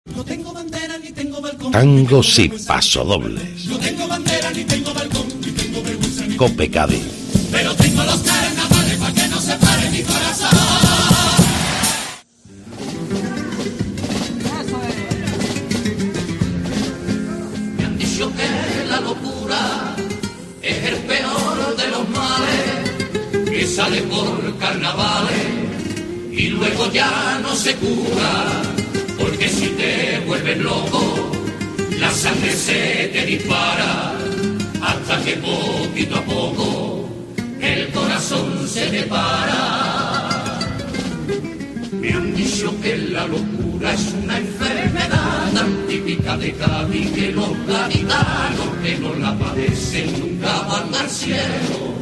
No tengo bandera ni tengo balcón. Tangos y pasodobles. No tengo bandera ni tengo balcón, ni tengo vergüenza ni Cope Cádiz. pero tengo los carnavales para que no se pare mi corazón. Me han dicho que la locura es el peor de los males, que sale por carnavales y luego ya no se cura. Porque si te vuelves loco, la sangre se te dispara, hasta que poquito a poco el corazón se te para. Me han dicho que la locura es una enfermedad tan típica de Cádiz, que los gaditanos que no la padecen nunca van al cielo.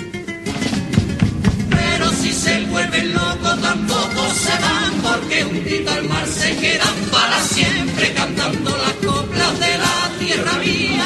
Pero si se vuelven locos tampoco se van, porque hundido al mar se quedan para siempre cantando las coplas de la tierra mía.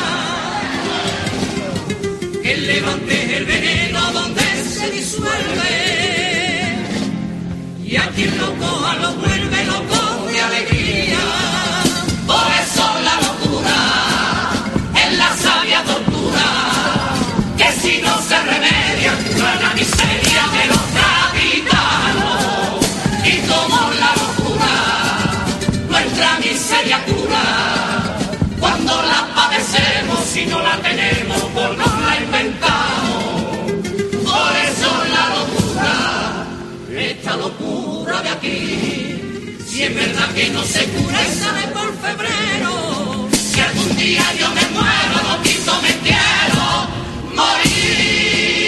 Que el levante es el veneno donde se disuelve, y a quien lo coja lo vuelve loco de alegría. Por eso la locura es la sabia tortura, que si no se remedia no la miseria de los capitanos. Y como la locura nuestra miseria cura, cuando la padecemos, si no la tenemos por no la inventamos. Por eso la locura, esta locura de aquí, si es verdad que no se cura y sale por febrero. Si algún día yo me muero, loquito me quiero morir.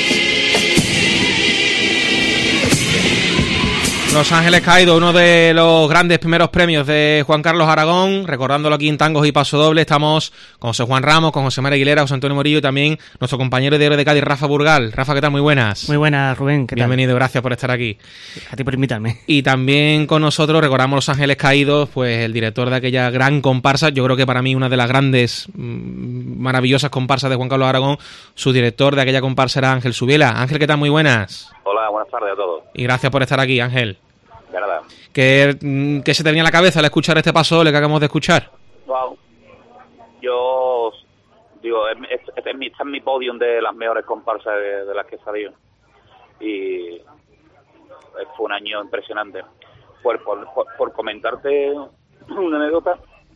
Los Ángeles Caídos, uno de los grandes primeros premios de Juan Carlos Aragón, recordándolo aquí en Tangos y Pasodobles. Estamos con José Juan Ramos, con José María Aguilera, José Antonio Morillo y también nuestro compañero de Héroe de Cádiz, Rafa Burgal. Rafa, ¿qué tal? Muy buenas. Muy buenas, Rubén, ¿qué tal? Bienvenido, gracias por estar aquí. A ti por invitarme. Y también con nosotros recordamos Los Ángeles Caídos, pues el director de aquella gran comparsa, yo creo que para mí una de las grandes, maravillosas comparsas de Juan Carlos Aragón. Su director de aquella comparsa era Ángel Subiela. Ángel, ¿qué tal? Muy buenas. Hola, buenas tardes a todos. Y gracias por estar aquí, Ángel. De nada. ¿Qué se te venía a la cabeza al escuchar este paso que acabamos de escuchar? Wow. Yo digo, este es mi podium de las mejores comparsas de las que he salido. Y fue un año impresionante. Por comentarte una anécdota,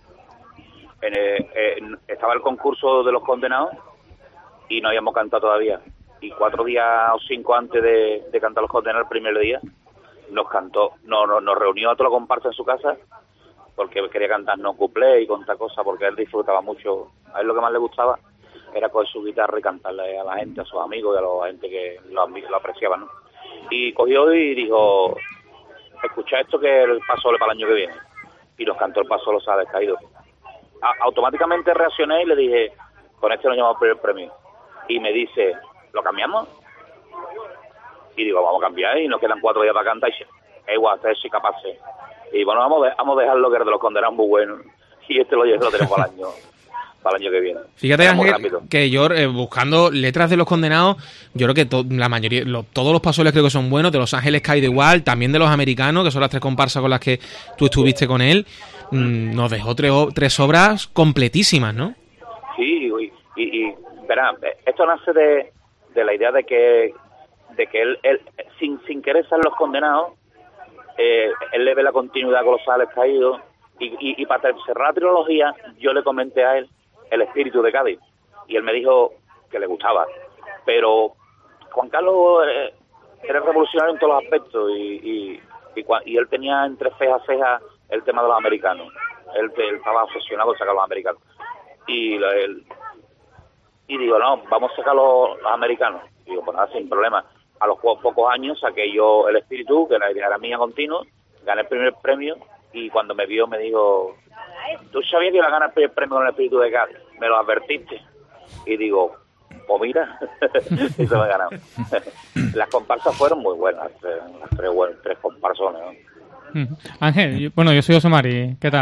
estaba el concurso de los condenados y no habíamos cantado todavía. Y 4 días o 5 antes de cantar los condenados, el primer día, nos reunió a toda la comparsa en su casa, porque quería cantarnos cuplés y contar cosas, porque él disfrutaba mucho. A él lo que más le gustaba era coger su guitarra y cantarle a la gente, a sus amigos y a la gente que lo apreciaban, ¿no? Y cogió y dijo, escucha esto, que el paso para el año que viene. Y nos cantó el paso Los Ángeles Caídos. Automáticamente reaccioné y le dije, con este nos llamamos por el premio. Y me dice, ¿lo cambiamos? Y digo, vamos a cambiar, y nos quedan 4 días para cantar, y es igual, sí capaz. Y bueno, vamos a dejarlo, que el de los condenados muy bueno, y lo tenemos para el año que viene. Fíjate, Ángel, que yo, buscando letras de los condenados, yo creo que la mayoría, todos los pasoles creo que son buenos, de Los Ángeles Caídos igual, también de los americanos, que son las 3 comparsas con las que tú estuviste con él, nos dejó 3 obras completísimas, ¿no? Sí, y verá, esto nace de la idea de que él sin querer ser los condenados, él le ve la continuidad con Los Ángeles Caídos, y para cerrar la trilogía yo le comenté a él el espíritu de Cádiz, y él me dijo que le gustaba, pero Juan Carlos era revolucionario en todos los aspectos, y él tenía entre ceja a ceja el tema de los americanos. Él estaba obsesionado con sacar los americanos, y digo, no, vamos a sacar los americanos. Digo, pues nada, sin problema. A los pocos años saqué yo el espíritu, que la idea era mía continua, gané el primer premio, y cuando me vio me dijo, ¿tú sabías que iba a ganar el primer premio con el espíritu de Cádiz? ¿Me lo advertiste? Y digo, pues mira, eso me he ganado. Las comparsas fueron muy buenas, las 3 comparsones, ¿no? Ángel, bueno, yo soy José Mari, ¿qué tal?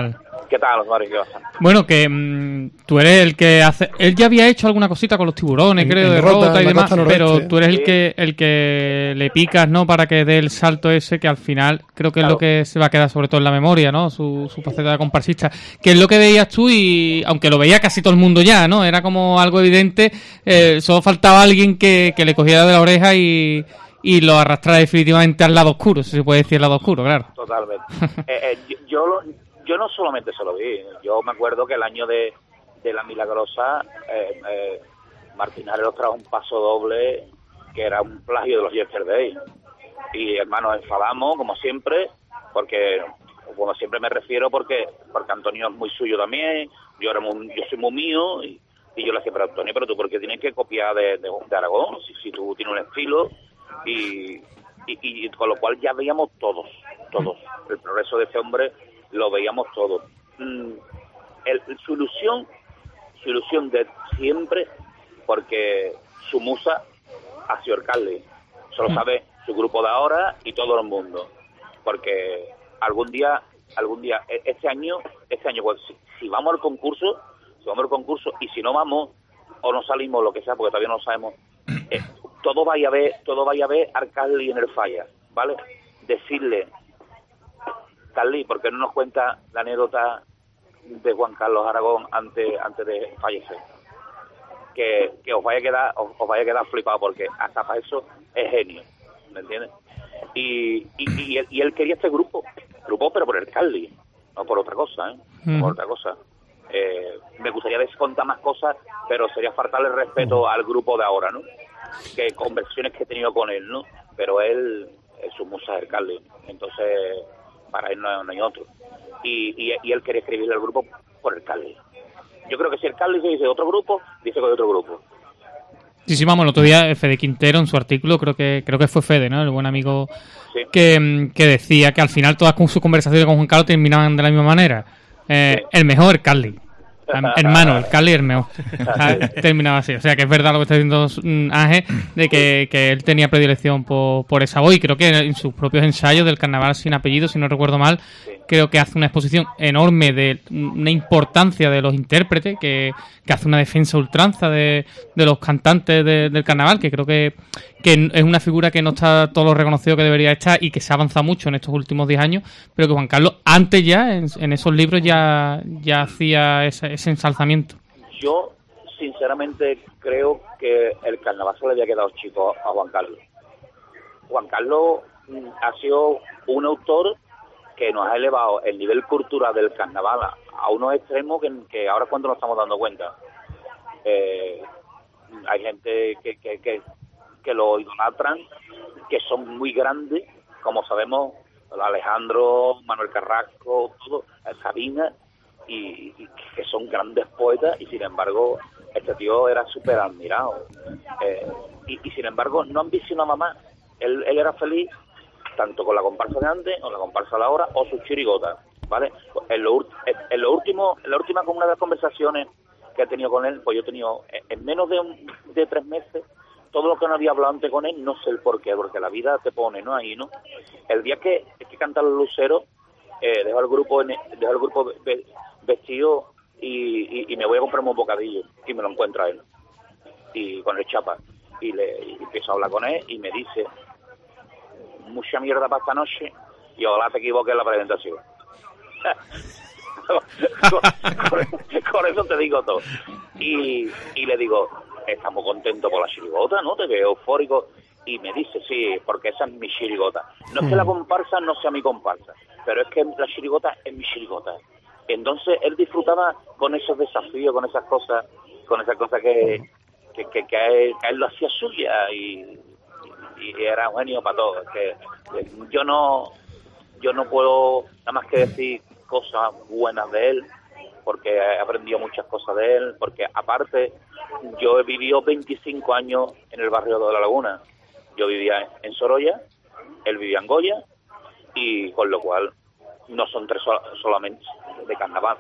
¿Qué tal, Mario? ¿Qué pasa? Bueno, que tú eres el que hace... Él ya había hecho alguna cosita con los tiburones, creo, de Rota y demás, pero tú eres el que le picas, ¿no? Para que dé el salto ese, que al final creo que es lo que se va a quedar sobre todo en la memoria, ¿no? Su faceta de comparsista. Que es lo que veías tú y, aunque lo veía casi todo el mundo ya, ¿no? Era como algo evidente, solo faltaba alguien que le cogiera de la oreja y lo arrastrara definitivamente al lado oscuro, si se puede decir el lado oscuro, claro. Totalmente. Yo no solamente se lo vi, yo me acuerdo que el año de La Milagrosa, Martín Arelos trajo un paso doble que era un plagio de los Yesterday. Y hermanos, enfadamos, como siempre, porque, como siempre me refiero, porque Antonio es muy suyo también, yo soy muy mío, y yo le decía, pero Antonio, pero tú, ¿por qué tienes que copiar de Aragón? Si tú tienes un estilo, y con lo cual ya veíamos todos, el progreso de ese hombre lo veíamos todos. Su ilusión de siempre, porque su musa ha sido el Carly. Eso lo sabe su grupo de ahora y todo el mundo. Porque algún día, este año, pues, si vamos al concurso, y si no vamos, o no salimos, lo que sea, porque todavía no lo sabemos, todo vaya a ver al Carly en el falla, ¿vale? Decirle, Carly, ¿por qué no nos cuenta la anécdota de Juan Carlos Aragón antes de fallecer? Que os vaya a quedar flipado, porque hasta para eso es genio, ¿me entiendes? Y él quería este grupo, pero por el Carly, no por otra cosa, por otra cosa. Me gustaría descontar más cosas, pero sería faltarle respeto al grupo de ahora, ¿no? Que conversaciones que he tenido con él, ¿no? Pero él, su musa es el Carly, entonces para él no hay otro. Y él quería escribirle al grupo por el Carly. Yo creo que si el Carly se dice otro grupo, dice que hay otro grupo. Sí, vamos, el otro día Fede Quintero en su artículo, creo que fue Fede, ¿no? El buen amigo, sí, que decía que al final todas sus conversaciones con Juan Carlos terminaban de la misma manera. Sí. El mejor, Carly. Hermano, el Carly es el mejor. Terminaba así. O sea, que es verdad lo que está diciendo Ángel, de que él tenía predilección por esa voz. Y creo que en sus propios ensayos del Carnaval sin apellido, si no recuerdo mal, creo que hace una exposición enorme de una importancia de los intérpretes, que hace una defensa ultranza de los cantantes del Carnaval, que creo que es una figura que no está todo lo reconocido que debería estar y que se ha avanzado mucho en estos últimos 10 años, pero que Juan Carlos antes ya, en esos libros, ya hacía ese ensalzamiento. Yo, sinceramente, creo que el Carnaval se le había quedado chico a Juan Carlos. Juan Carlos ha sido un autor que nos ha elevado el nivel cultural del Carnaval a unos extremos que ahora es cuando nos estamos dando cuenta. Hay gente que lo idolatran, que son muy grandes, como sabemos, Alejandro, Manuel Carrasco, todo, Sabina, y que son grandes poetas, y sin embargo este tío era súper admirado, y sin embargo no ambicionaba más. Él era feliz tanto con la comparsa de antes, o la comparsa de ahora, o sus chirigotas, ¿vale? En la última con una de las conversaciones que he tenido con él, pues yo he tenido en menos de 3 meses todo lo que no había hablado antes con él, no sé el por qué, porque la vida te pone, ¿no? Ahí, ¿no? El día que cantan los luceros, dejo el grupo vestido y me voy a comprarme un bocadillo, y me lo encuentro a él, y con el chapa, y empiezo a hablar con él, y me dice, mucha mierda para esta noche, y ojalá te equivoques en la presentación. con eso te digo todo. Y le digo, estamos contentos por la chirigota, ¿no? Te veo eufórico. Y me dice, sí, porque esa es mi chirigota. No es que la comparsa no sea mi comparsa, pero es que la chirigota es mi chirigota. Entonces él disfrutaba con esos desafíos, con esas cosas que a él lo hacía suya, y era un genio para todo. Que yo no puedo nada más que decir cosas buenas de él, porque he aprendido muchas cosas de él, porque aparte yo he vivido 25 años en el barrio de La Laguna. Yo vivía en Sorolla, él vivía en Goya, y con lo cual no son 3 solamente de carnaval.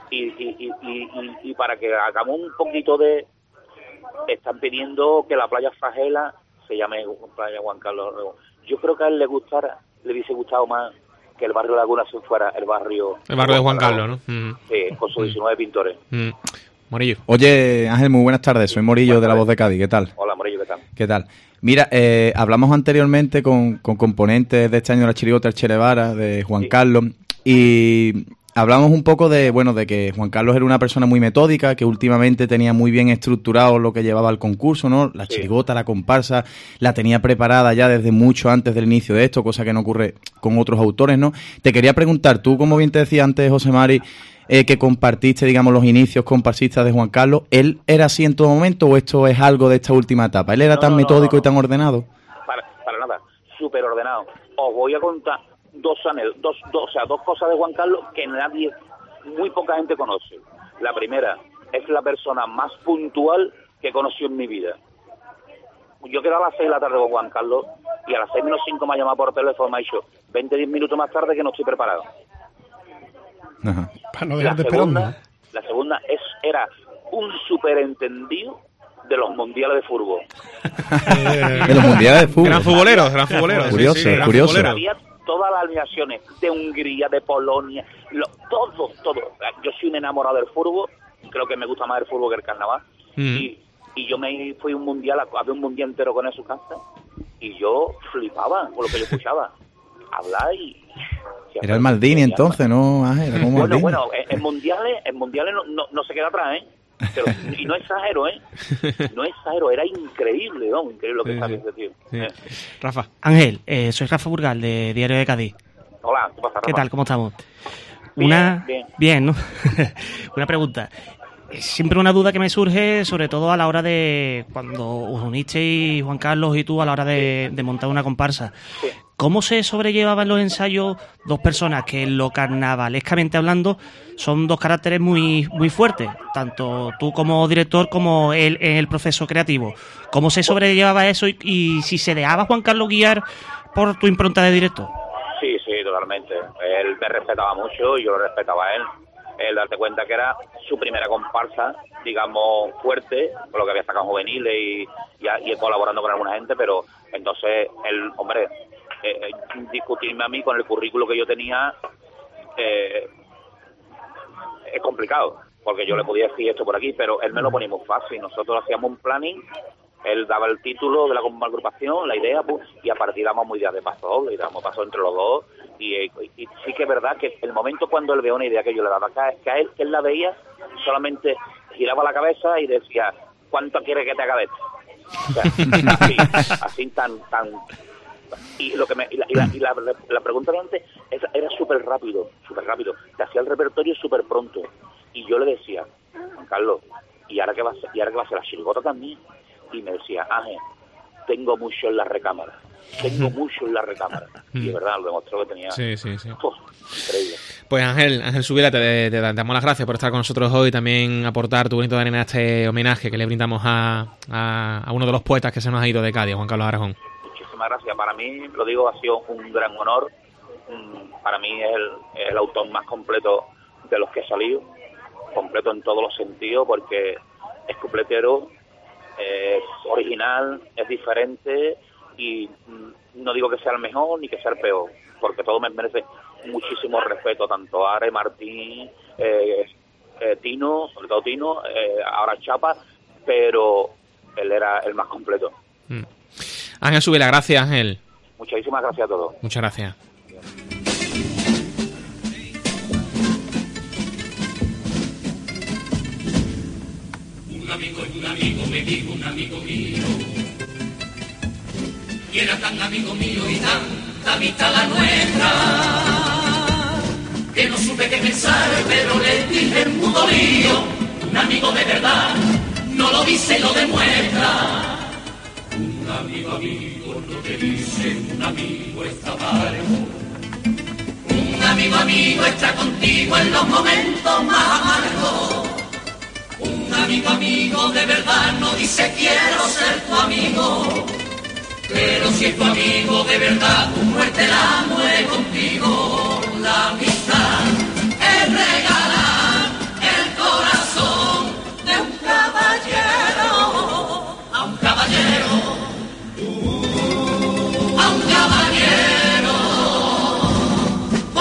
Y para que hagamos un poquito están pidiendo que la playa Fragela se llame Playa Juan Carlos Aragón. Yo creo que a él le hubiese gustado más que el barrio Laguna se fuera el barrio de Juan Carlos, ¿no? Sí, con sus 19 pintores. Morillo. Oye, Ángel, muy buenas tardes. Soy Morillo de La Voz de Cádiz. ¿Qué tal? Hola, Morillo, ¿qué tal? ¿Qué tal? Mira, hablamos anteriormente con componentes de este año de la chirigota El Cherevara, de Juan Carlos, y hablamos un poco de que Juan Carlos era una persona muy metódica, que últimamente tenía muy bien estructurado lo que llevaba al concurso, ¿no? La chirigota, la comparsa, la tenía preparada ya desde mucho antes del inicio de esto, cosa que no ocurre con otros autores, ¿no? Te quería preguntar, tú, como bien te decía antes, José Mari, que compartiste, digamos, los inicios comparsistas de Juan Carlos, ¿él era así en todo momento o esto es algo de esta última etapa? ¿Él era tan metódico y tan ordenado? Para nada, súper ordenado. Os voy a contar dos cosas de Juan Carlos que muy poca gente conoce. La primera, es la persona más puntual que he conocido en mi vida. Yo quedaba a las 6 de la tarde con Juan Carlos y a las 6 menos 5 me ha llamado por teléfono y me ha dicho 10 minutos más tarde que no estoy preparado. Ajá. Para no dejarte esperando. La segunda era un superentendido de los mundiales de fútbol. De los mundiales de fútbol. Gran futbolero. Curioso, sí, curioso. futbolero. Había todas las alineaciones de Hungría, de Polonia, todo. Yo soy un enamorado del fútbol, creo que me gusta más el fútbol que el carnaval. Y yo me fui a un mundial, había un mundial entero con él en su casa, y yo flipaba con lo que yo escuchaba. Hablar y... Era el Maldini entonces, ¿no, Ángel? Era como Maldini. Bueno, en mundiales no se queda atrás, ¿eh? Pero, y no exagero, era increíble, ¿no? Increíble lo que sabía ese tío. Sí. Rafa. Ángel, soy Rafa Burgal, de Diario de Cádiz. Hola, ¿qué pasa, Rafa? ¿Qué tal? ¿Cómo estamos? Bien. ¿No? Una pregunta. Siempre una duda que me surge, sobre todo a la hora de cuando os unisteis, Juan Carlos y tú, a la hora de montar una comparsa. Sí. ¿Cómo se sobrellevaban los ensayos dos personas que en lo carnavalescamente hablando son dos caracteres muy, muy fuertes, tanto tú como director como él en el proceso creativo? ¿Cómo se sobrellevaba eso y si se dejaba Juan Carlos guiar por tu impronta de director? Sí, totalmente. Él me respetaba mucho y yo lo respetaba a él. Él, darte cuenta que era su primera comparsa, digamos, fuerte, con lo que había sacado en juveniles y colaborando con alguna gente, pero entonces él, hombre, discutirme a mí con el currículo que yo tenía es complicado, porque yo le podía decir esto por aquí, pero él me lo ponía muy fácil. Nosotros hacíamos un planning, él daba el título de la agrupación, la idea, pues, y a partir dábamos ideas de paso doble, y dábamos paso entre los dos, y sí que es verdad que el momento cuando él veía una idea que yo le daba, que él la veía, solamente giraba la cabeza y decía, ¿cuánto quiere que te haga de esto? O sea, así tan y lo que la pregunta de antes era súper rápido, te hacía el repertorio súper pronto, y yo le decía, Juan Carlos, ¿y ahora qué va a ser la chirigota también? Y me decía, Ángel, tengo mucho en la recámara. Y de verdad, lo demostró que tenía. Sí. Increíble. Pues Ángel Subira, te damos las gracias por estar con nosotros hoy y también aportar tu bonito de arena a este homenaje que le brindamos a uno de los poetas que se nos ha ido de Cádiz, Juan Carlos Aragón. Muchísimas gracias. Para mí, lo digo, ha sido un gran honor. Para mí es el autor más completo de los que he salido, completo en todos los sentidos, porque es cupletero, es original, es diferente, y no digo que sea el mejor ni que sea el peor, porque todo me merece muchísimo respeto, tanto Are, Martín, Tino, sobre todo Tino, ahora Chapa, pero él era el más completo. Ángel Subira, gracias, Ángel. Muchísimas gracias a todos. Muchas gracias. Un amigo me dijo, un amigo mío, y era tan amigo mío y tanta amistad la nuestra, que no supe qué pensar, pero le dije en mudo lío, un amigo de verdad, no lo dice y lo demuestra. Un amigo, lo que dice, un amigo está amargo. Un amigo está contigo en los momentos más amargos. Un amigo de verdad no dice quiero ser tu amigo, pero si es tu amigo de verdad, tu muerte la muere contigo. La amistad es regalar el corazón de un caballero a un caballero, a un caballero.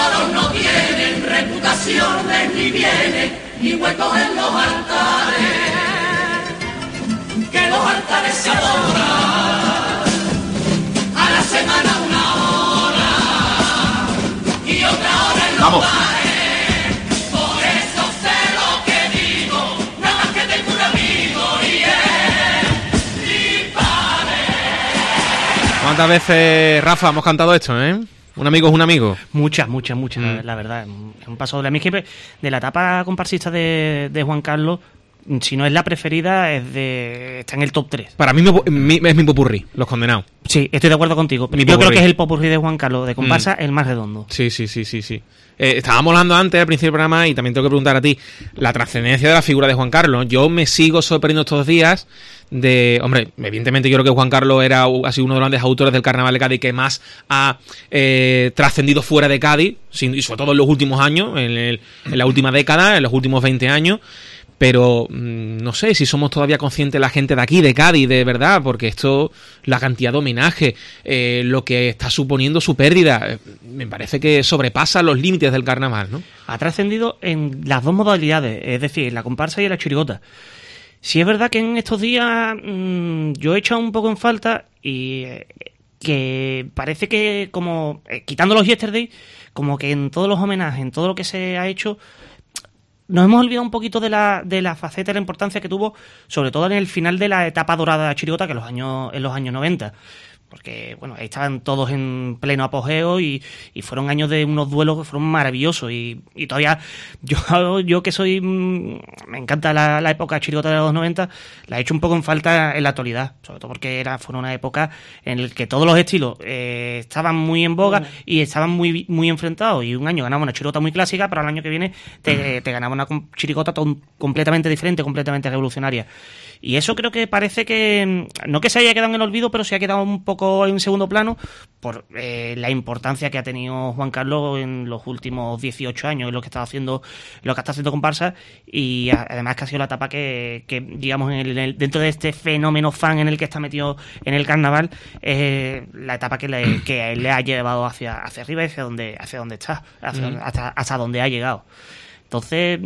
toros no tienen reputaciones, ni bienes, ni huecos en los altares, que los altares se adoran a la semana una hora y otra hora en los bares. Por eso sé lo que digo, nada más que tengo un amigo y es mi padre. ¿Cuántas veces, Rafa, hemos cantado esto, Un amigo es un amigo. Muchas, la verdad. Es un paso doble. A mí es que de la etapa comparsista de Juan Carlos, si no es la preferida, está en el top 3. Para mí es mi popurrí, Los Condenados. Sí, estoy de acuerdo contigo. Yo creo que es el popurrí de Juan Carlos, de comparsa, el más redondo. Sí. Estábamos hablando antes, al principio del programa, y también tengo que preguntar a ti, la trascendencia de la figura de Juan Carlos. Yo me sigo sorprendiendo estos días hombre, evidentemente yo creo que Juan Carlos ha sido uno de los grandes autores del Carnaval de Cádiz que más ha trascendido fuera de Cádiz, y sobre todo en los últimos años, en la última década, en los últimos 20 años. Pero no sé si somos todavía conscientes la gente de aquí, de Cádiz, de verdad, porque esto, la cantidad de homenaje, lo que está suponiendo su pérdida, me parece que sobrepasa los límites del carnaval, ¿no? Ha trascendido en las dos modalidades, es decir, la comparsa y la chirigota. Sí es verdad que en estos días yo he echado un poco en falta y que parece que como, quitando los yesterday, como que en todos los homenajes, en todo lo que se ha hecho, nos hemos olvidado un poquito de la faceta y la importancia que tuvo, sobre todo en el final de la etapa dorada de la chirigota, que en los años 90. Porque, bueno, ahí estaban todos en pleno apogeo y fueron años de unos duelos que fueron maravillosos. Y todavía, yo que soy... me encanta la época chirigota de los 90, la he hecho un poco en falta en la actualidad. Sobre todo porque fue una época en la que todos los estilos estaban muy en boga y estaban muy, muy enfrentados. Y un año ganaba una chirigota muy clásica, pero al año que viene te ganaba una chirigota completamente diferente, completamente revolucionaria. Y eso creo que parece que, no que se haya quedado en el olvido, pero se ha quedado un poco en segundo plano por la importancia que ha tenido Juan Carlos en los últimos 18 años, en lo que está haciendo comparsa, y además que ha sido la etapa que digamos, dentro de este fenómeno fan en el que está metido en el carnaval, la etapa que le ha llevado hacia arriba y hacia donde está, hasta donde ha llegado. Entonces...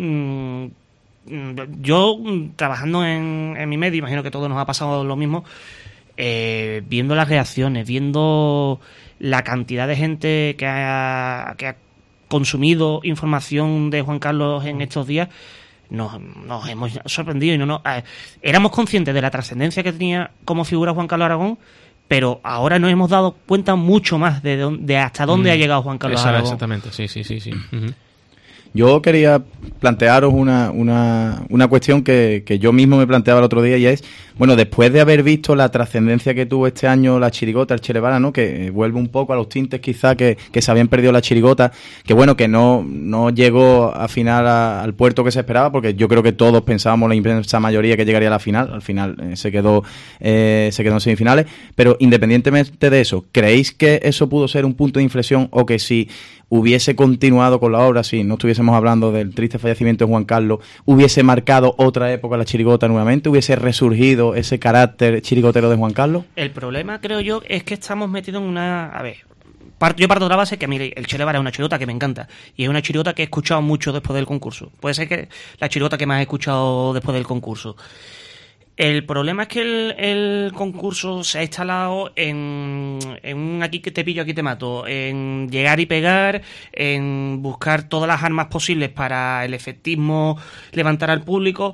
yo, trabajando en mi medio, imagino que a todos nos ha pasado lo mismo, viendo las reacciones, viendo la cantidad de gente que ha consumido información de Juan Carlos en estos días, nos hemos sorprendido y éramos conscientes de la trascendencia que tenía como figura Juan Carlos Aragón, pero ahora nos hemos dado cuenta mucho más de hasta dónde ha llegado Juan Carlos Aragón. Exactamente, sí. Uh-huh. Yo quería plantearos una cuestión que yo mismo me planteaba el otro día, y es, bueno, después de haber visto la trascendencia que tuvo este año la chirigota, el Chelevara, ¿no? Que vuelve un poco a los tintes quizá que se habían perdido la chirigota, que bueno, que no llegó a final al puerto que se esperaba, porque yo creo que todos pensábamos, la inmensa mayoría, que llegaría a la final. Al final se quedó en semifinales, pero independientemente de eso, ¿creéis que eso pudo ser un punto de inflexión, o que si hubiese continuado con la obra, si no estuviésemos hablando del triste fallecimiento de Juan Carlos, hubiese marcado otra época la chirigota nuevamente, hubiese resurgido ese carácter chirigotero de Juan Carlos? El problema, creo yo, es que estamos metidos en una... A ver, yo parto de la base que a mí el Chelevara es una chirigota que me encanta, y es una chirigota que he escuchado mucho después del concurso. Puede ser que la chirigota que más he escuchado después del concurso. El problema es que el concurso se ha instalado en un aquí que te pillo, aquí te mato, en llegar y pegar, en buscar todas las armas posibles para el efectismo, levantar al público,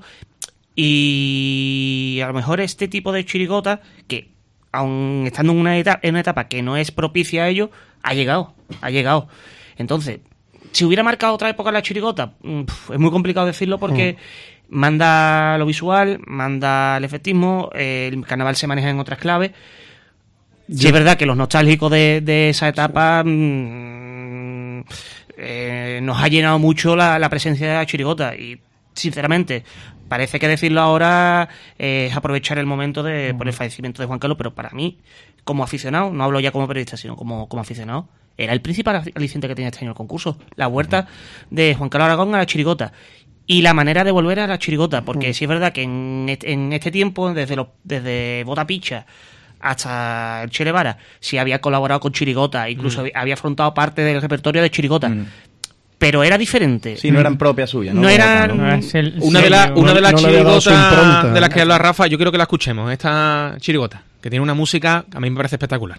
y a lo mejor este tipo de chirigota, que aun estando en una etapa que no es propicia a ello, ha llegado. Entonces, si hubiera marcado otra época la chirigota, es muy complicado decirlo porque... manda lo visual, manda el efectismo, el carnaval se maneja en otras claves. Sí, es verdad que los nostálgicos de esa etapa nos ha llenado mucho la presencia de la chirigota, y sinceramente parece que decirlo ahora es aprovechar el momento por el fallecimiento de Juan Carlos, pero para mí, como aficionado, no hablo ya como periodista, sino como aficionado, era el principal aliciente que tenía este año el concurso, la vuelta de Juan Carlos Aragón a la chirigota. Y la manera de volver a la chirigota, porque sí es verdad que en este tiempo, desde Bota Picha hasta el Che Guevara, sí había colaborado con chirigota, incluso había afrontado parte del repertorio de chirigota. Pero era diferente. Sí, no eran propias suyas. No eran... Una de las chirigotas de las que habla Rafa, yo quiero que la escuchemos, esta chirigota, que tiene una música que a mí me parece espectacular.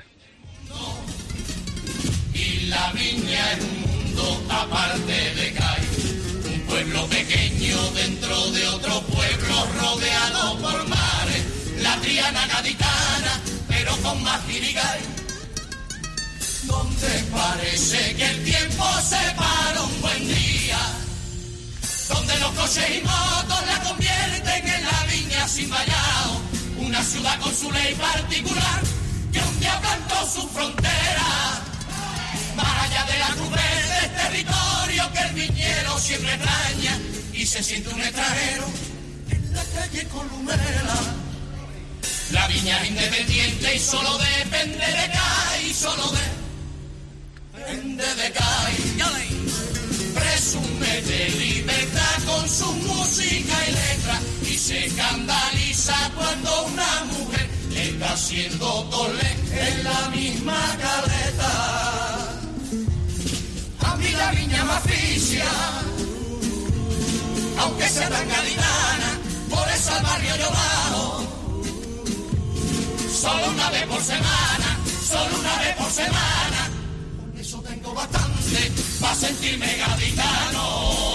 Y la viña es un mundo aparte de Cádiz, un pueblo pequeño dentro de otro pueblo rodeado por mares, la Triana gaditana, pero con más guirigay, donde parece que el tiempo se para un buen día, donde los coches y motos la convierten en la viña sin vallado, una ciudad con su ley particular, que un día plantó su frontera, más allá de la crudeza del territorio que el viñero siempre extraña, y se siente un extranjero en la calle Columela. La viña es independiente y solo depende de Cádiz, solo depende de Cádiz. Presume de libertad con su música y letra, y se escandaliza cuando una mujer está haciendo tole en la misma caleta. A mí la viña me aficia, aunque sea tan gaditana, por eso al barrio yo bajo. Solo una vez por semana, solo una vez por semana. Con eso tengo bastante para sentirme gaditano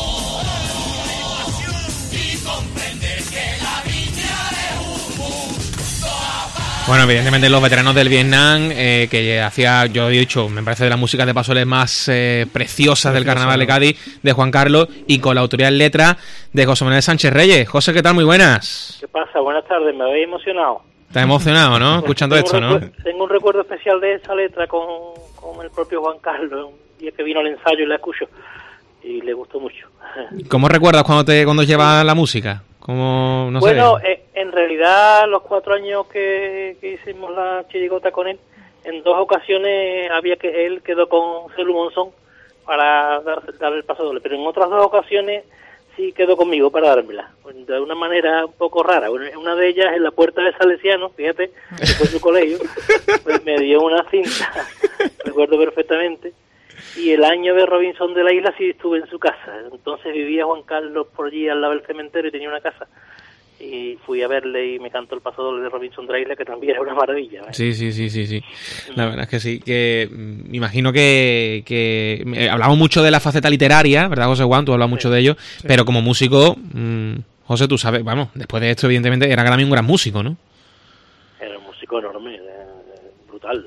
y comprender que la viña es un mundo aparte. Bueno, evidentemente los veteranos del Vietnam, que hacía, yo he dicho, me parece de las músicas de pasoles más preciosas del Carnaval de Cádiz, de Juan Carlos, y con la autoría en letra de José Manuel Sánchez Reyes. José, ¿qué tal? Muy buenas. ¿Qué pasa? Buenas tardes, me habéis emocionado. Estás emocionado, ¿no? Escuchando esto, ¿no? Tengo un recuerdo especial de esa letra con el propio Juan Carlos, un día que vino al ensayo y la escucho, y le gustó mucho. ¿Cómo recuerdas cuando llevas la música? ¿Cómo, no bueno, sé? En realidad, los 4 años que hicimos la chirigota con él, en 2 ocasiones él quedó con Celu Monzón para dar el paso doble, pero en otras 2 ocasiones sí quedó conmigo para dármela, de una manera un poco rara. Una de ellas en la Puerta de Salesiano, fíjate, que fue su colegio, pues me dio una cinta, recuerdo perfectamente, y el año de Robinson de la Isla sí estuve en su casa. Entonces vivía Juan Carlos por allí al lado del cementerio y tenía una casa, y fui a verle y me cantó el paso doble de Robinson de la Isla, que también era una maravilla, ¿eh? Sí. La verdad es que sí, que me imagino que hablamos mucho de la faceta literaria, ¿verdad, José Juan? Tú hablas mucho de ello, sí. Pero como músico, José, tú sabes, vamos, después de esto evidentemente era también un gran músico, ¿no? Era un músico enorme, brutal.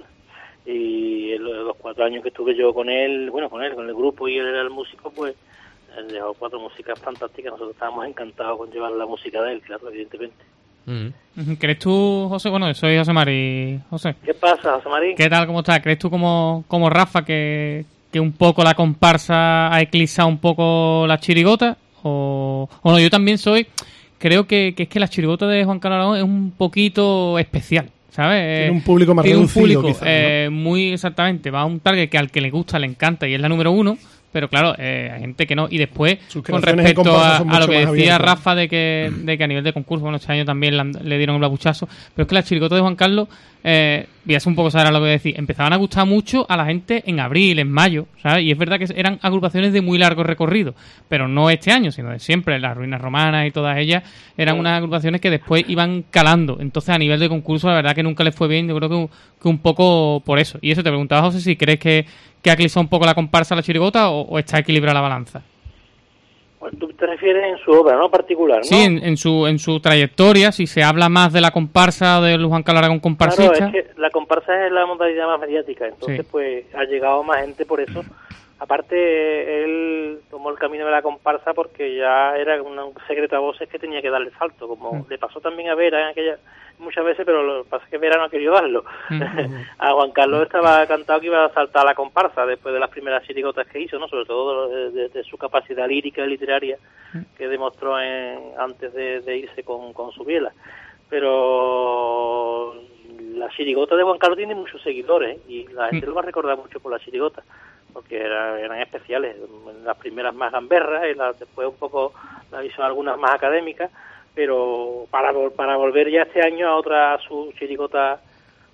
Y los 4 años que estuve yo con él, con el grupo, y él era el músico, pues él dejó 4 músicas fantásticas. Nosotros estábamos encantados con llevar la música de él, claro, evidentemente. ¿Crees tú, José? Bueno, soy José Mari. José. ¿Qué pasa, José Mari? ¿Qué tal? ¿Cómo estás? ¿Crees tú como Rafa que un poco la comparsa ha eclipsado un poco la chirigota? O no, yo también creo que es que la chirigota de Juan Carlos Aragón es un poquito especial, ¿sabes? Tiene un público más reducido, un público, quizás, ¿no? muy exactamente, va a un target que al que le gusta, le encanta y es la número 1. Pero claro, hay gente que no. Y después, con respecto a lo que decía Rafa de que a nivel de concurso, bueno, este año también le dieron un blacuchazo, pero es que las chirigotas de Juan Carlos, voy a hacer un poco saber lo que decir, empezaban a gustar mucho a la gente en abril, en mayo, ¿sabes? Y es verdad que eran agrupaciones de muy largo recorrido, pero no este año, sino de siempre. Las Ruinas Romanas y todas ellas eran unas agrupaciones que después iban calando. Entonces, a nivel de concurso, la verdad que nunca les fue bien. Yo creo que un poco por eso. Y eso te preguntaba, José, si crees que ha eclipsado un poco la comparsa a la chirigota o está equilibrada la balanza. Bueno, tú te refieres en su obra, ¿no? Particular, ¿no? Sí, en su trayectoria, si se habla más de la comparsa o de Juan Carlos Aragón comparsista. Claro, es que la comparsa es la modalidad más mediática, entonces sí, pues ha llegado más gente por eso. Aparte, él tomó el camino de la comparsa porque ya era un secreto a voces que tenía que darle salto, como le pasó también a Vera en aquella muchas veces, pero lo que pasa es que Vera no ha querido darlo. A Juan Carlos estaba cantado que iba a saltar a la comparsa después de las primeras chirigotas que hizo, ¿no? Sobre todo de su capacidad lírica y literaria que demostró antes de irse con su biela. Pero la chirigota de Juan Carlos tiene muchos seguidores, y la gente lo va a recordar mucho por la chirigota, porque eran especiales. Las primeras más gamberras y después un poco las hizo algunas más académicas, pero para volver ya este año a su chirigota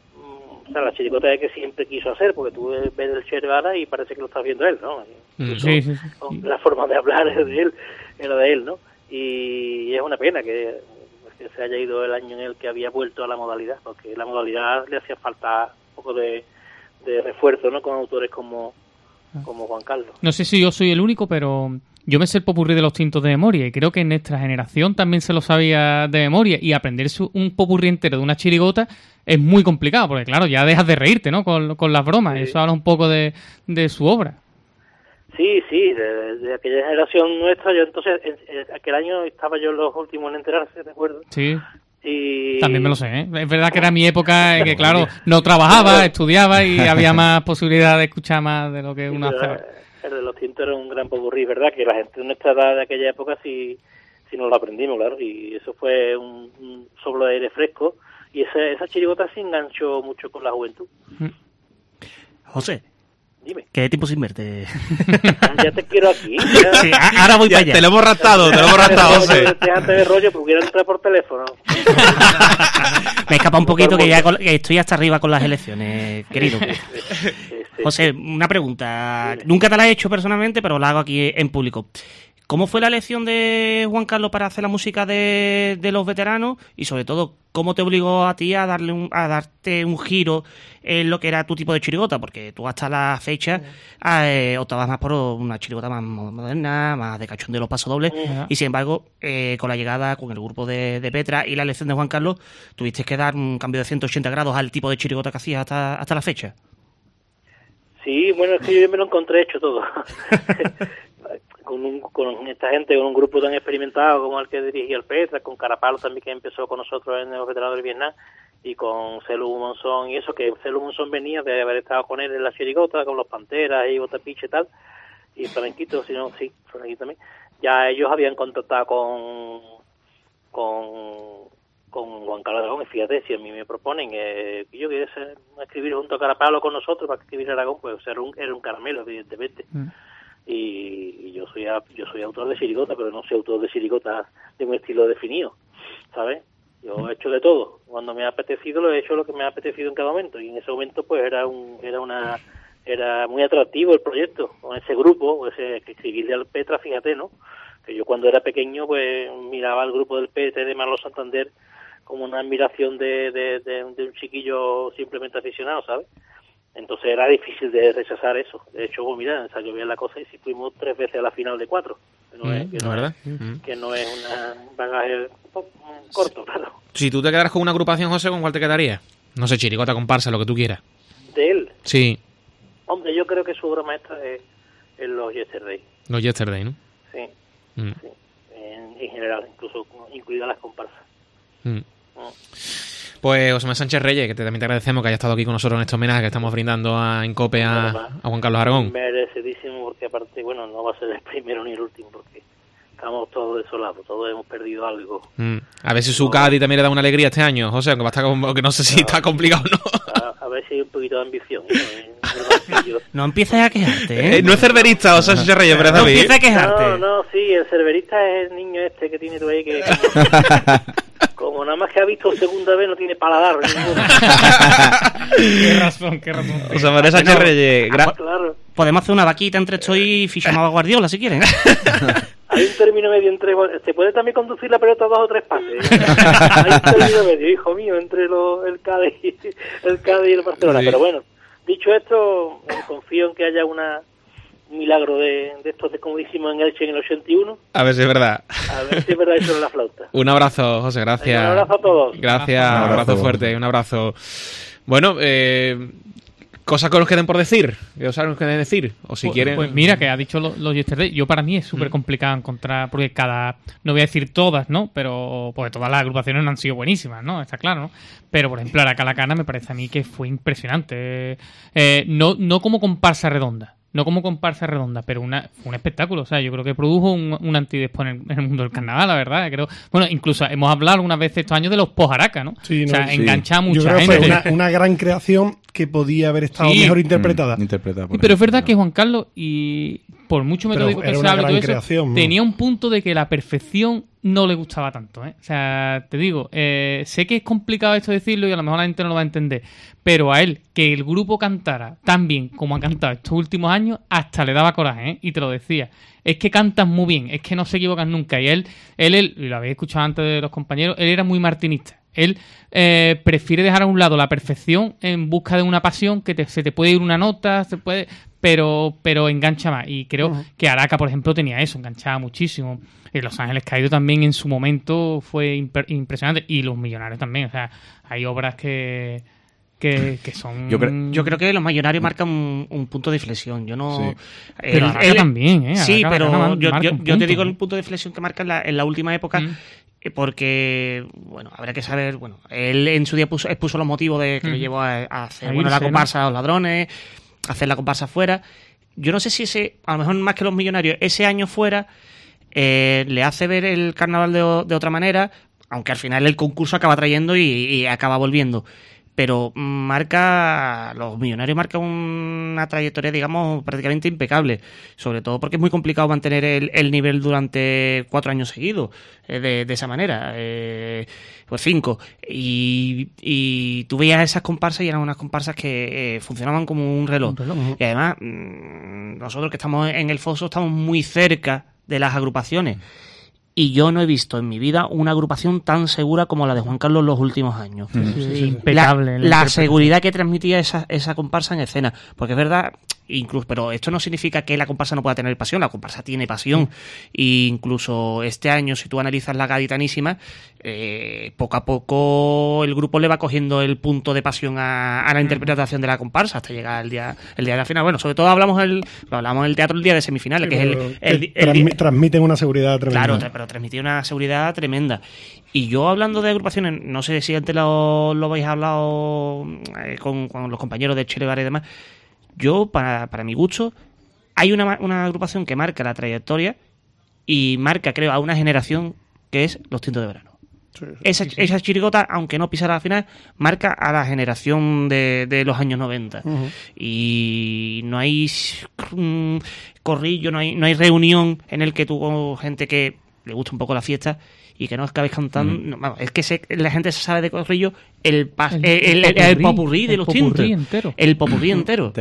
O sea, la chirigota es que siempre quiso hacer, porque tú ves el Che Guevara y parece que lo estás viendo él, ¿no? Sí. La forma de hablar era de él, ¿no? Y es una pena que se haya ido el año en el que había vuelto a la modalidad, porque la modalidad le hacía falta un poco de refuerzo, ¿no? Con autores como Juan Carlos. No sé si yo soy el único, pero yo me sé el popurrí de los tintos de memoria y creo que en nuestra generación también se lo sabía de memoria, y aprenderse un popurrí entero de una chirigota es muy complicado, porque claro, ya dejas de reírte, ¿no? Con las bromas. Sí. Eso habla un poco de su obra. Sí, de aquella generación nuestra. Yo entonces, aquel año estaba yo los últimos en enterarse, recuerdo. Sí. Y... También me lo sé, ¿eh? Es verdad que era mi época en que, claro, no trabajaba, estudiaba y había más posibilidad de escuchar más de lo que uno hace ahora. El de los tintos era un gran popurrí, ¿verdad? Que la gente de nuestra edad de aquella época sí nos lo aprendimos, claro. Y eso fue un soplo de aire fresco. Y esa chirigota se enganchó mucho con la juventud. José. Dime. ¿Qué tiempo sin verte? Ya te quiero aquí. Sí, ahora voy para allá. Te lo hemos raptado, José. Déjate de rollo, porque quiero entrar por teléfono. Me escapa un poquito que ya que estoy hasta arriba con las elecciones, querido. José, una pregunta. Nunca te la he hecho personalmente, pero la hago aquí en público. ¿Cómo fue la elección de Juan Carlos para hacer la música de los veteranos? Y sobre todo, ¿cómo te obligó a ti a darte un giro en lo que era tu tipo de chirigota? Porque tú hasta la fecha optabas más por una chirigota más moderna, más de cachón de los pasodobles. Y sin embargo, con la llegada, con el grupo de Petra y la elección de Juan Carlos, tuviste que dar un cambio de 180 grados al tipo de chirigota que hacías hasta la fecha. Sí, bueno, es que yo me lo encontré hecho todo. Con esta gente, con un grupo tan experimentado como el que dirigía el Petra, con Carapalo también, que empezó con nosotros en los veteranos del Vietnam, y con Celu Monzón y eso, que Celu Monzón venía de haber estado con él en la chirigota, con los Panteras y Botapiche y tal, y Flamenquito, Flamenquito también. Ya ellos habían contactado con Juan Carlos Aragón, y fíjate, si a mí me proponen que yo quiero escribir junto a Carapalo con nosotros para escribir Aragón, pues era un caramelo, evidentemente. Y yo soy autor de chirigota, pero no soy autor de chirigota de un estilo definido, ¿sabes? Yo he hecho de todo. Cuando me ha apetecido, lo he hecho lo que me ha apetecido en cada momento, y en ese momento pues era muy atractivo el proyecto, con ese grupo, que escribirle al Petra, fíjate, ¿no? Que yo cuando era pequeño pues miraba al grupo del Petra de Marlos Santander como una admiración de un chiquillo simplemente aficionado, ¿sabes? Entonces era difícil de rechazar eso. De hecho, mira, ensayó bien la cosa y sí fuimos 3 veces a la final de 4. Que no es un bagaje corto, claro. Si tú te quedaras con una agrupación, José, ¿con cuál te quedarías? No sé, chirigota, comparsa, lo que tú quieras. ¿De él? Sí. Hombre, yo creo que su obra maestra es los Yesterday. Los Yesterday, ¿no? Sí. Sí. En general, incluso incluidas las comparsas. Pues José Manuel Sánchez Reyes, que también te agradecemos que haya estado aquí con nosotros en este homenaje que estamos brindando en COPE a Juan Carlos Aragón. Merecidísimo, porque aparte, bueno, no va a ser el primero ni el último, porque estamos todos desolados, todos hemos perdido algo. A ver si su Cádiz también le da una alegría este año, José, aunque va a estar que no sé si está complicado o no. A ver si hay un poquito de ambición. No empieces a quejarte, ¿eh? No es cerverista, José Sánchez Reyes, pero no empieces a quejarte. No, sí, el cerverista es el niño este que tiene tú ahí que... Como nada más que ha visto segunda vez, no tiene paladar. Qué razón. José Manuel Sánchez Reyes, claro. Podemos hacer una vaquita entre esto y fichamos a Guardiola, si quieren. Hay un término medio entre... Se puede también conducir la pelota 2 o 3 pases. Hay un término medio, hijo mío, entre el Cádiz y el Barcelona. Sí. Pero bueno, dicho esto, confío en que haya un milagro de estos de como hicimos en Elche en el 81. A ver si es verdad. A ver si es verdad eso en la flauta. Un abrazo, José, gracias. Un abrazo a todos. Gracias, un abrazo fuerte, un abrazo. Bueno, cosas que nos queden por decir, que os saben qué decir, o si quieren... Pues mira, que ha dicho los Yesterday, yo para mí es súper complicado encontrar, porque no voy a decir todas, ¿no? Pero, porque todas las agrupaciones no han sido buenísimas, ¿no? Está claro, ¿no? Pero, por ejemplo, Aracalacana me parece a mí que fue impresionante. No como comparsa redonda, pero fue un espectáculo. O sea, yo creo que produjo un antes y después en el mundo del carnaval, la verdad. Creo, bueno, incluso hemos hablado algunas veces estos años de los pojaracas, ¿no? Sí, o sea, engancha a mucha yo creo gente. Que fue una gran creación que podía haber estado mejor interpretada. Pero es verdad que Juan Carlos por mucho metódico que sea, todo eso, tenía un punto de que la perfección no le gustaba tanto, ¿eh? O sea, te digo, sé que es complicado esto decirlo y a lo mejor la gente no lo va a entender, pero a él, que el grupo cantara tan bien como ha cantado estos últimos años, hasta le daba coraje, ¿eh? Y te lo decía. Es que cantas muy bien, es que no se equivocan nunca. Y él y lo habéis escuchado antes de los compañeros, él era muy martinista. Él prefiere dejar a un lado la perfección en busca de una pasión que se te puede ir una nota, pero engancha más. Y creo que Araca, por ejemplo, tenía eso, enganchaba muchísimo. Y Los Ángeles Caídos también en su momento fue impresionante. Y Los Millonarios también. O sea, hay obras que son... Yo creo que Los Millonarios marcan un punto de inflexión. Yo no... Sí. Pero Araca también, ¿eh? Sí, Araca, pero yo te digo el punto de inflexión que marca en la última época... Porque, bueno, habrá que saber, bueno, él en su día expuso los motivos de que lo llevó a hacer la comparsa a Los Ladrones, a hacer la comparsa fuera. Yo no sé si a lo mejor más que Los Millonarios, ese año fuera, le hace ver el carnaval de otra manera, aunque al final el concurso acaba trayendo y acaba volviendo. Pero Los Millonarios marca una trayectoria, digamos, prácticamente impecable. Sobre todo porque es muy complicado mantener el nivel durante 4 años seguidos, de esa manera. Pues 5. Y tú veías esas comparsas y eran unas comparsas que funcionaban como un reloj. Y además, nosotros que estamos en el foso estamos muy cerca de las agrupaciones. Y yo no he visto en mi vida una agrupación tan segura como la de Juan Carlos los últimos años. Impecable. La seguridad que transmitía esa comparsa en escena. Porque es verdad, incluso, pero esto no significa que la comparsa no pueda tener pasión. La comparsa tiene pasión. E incluso este año, si tú analizas la Gaditanísima, poco a poco el grupo le va cogiendo el punto de pasión a la interpretación de la comparsa hasta llegar el día de la final. Bueno, sobre todo hablamos del teatro el día de semifinales, que es transmiten una seguridad tremenda. Claro, pero transmitía una seguridad tremenda. Y yo, hablando de agrupaciones, no sé si antes lo habéis hablado con los compañeros de Chelevara y demás, yo, para mi gusto, hay una agrupación que marca la trayectoria y marca, creo, a una generación, que es Los Tintos de Verano. Esa chirigota, aunque no pisara la final, marca a la generación de los años 90. Y no hay corrillo, no hay reunión en el que tú, gente que le gusta un poco la fiesta y que no acabéis cantando. No, es que la gente se sabe de corrillo el popurrí de Los Tintos. El popurrí entero.